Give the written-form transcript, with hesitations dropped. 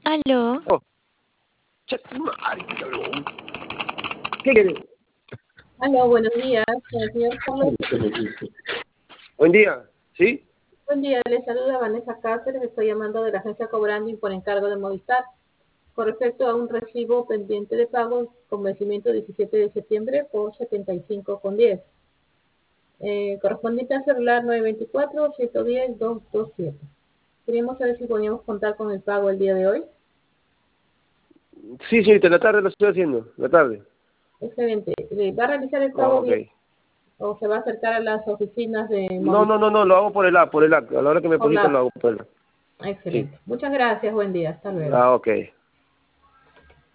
Aló. Oh, che, madre, cabrón. ¿Qué querés? Aló, buenos días, señor Carlos. Buen día, ¿sí? Buen día, le saluda Vanessa Cáceres, estoy llamando de la agencia Cobranding por encargo de Movistar, con respecto a un recibo pendiente de pago con vencimiento 17 de septiembre por 75,10. Correspondiente al celular 924-110-227. Queríamos saber si podíamos contar con el pago el día de hoy. Sí, señorita, la tarde lo estoy haciendo, la tarde. Excelente. ¿Va a realizar el Oh, pago ok. bien o se va a acercar a las oficinas de No, Movistar? lo hago por el app, por el app. A la hora que me Por depositan lo la... hago por el app. Sí. Excelente. Muchas gracias, buen día, hasta luego. Ah, ok.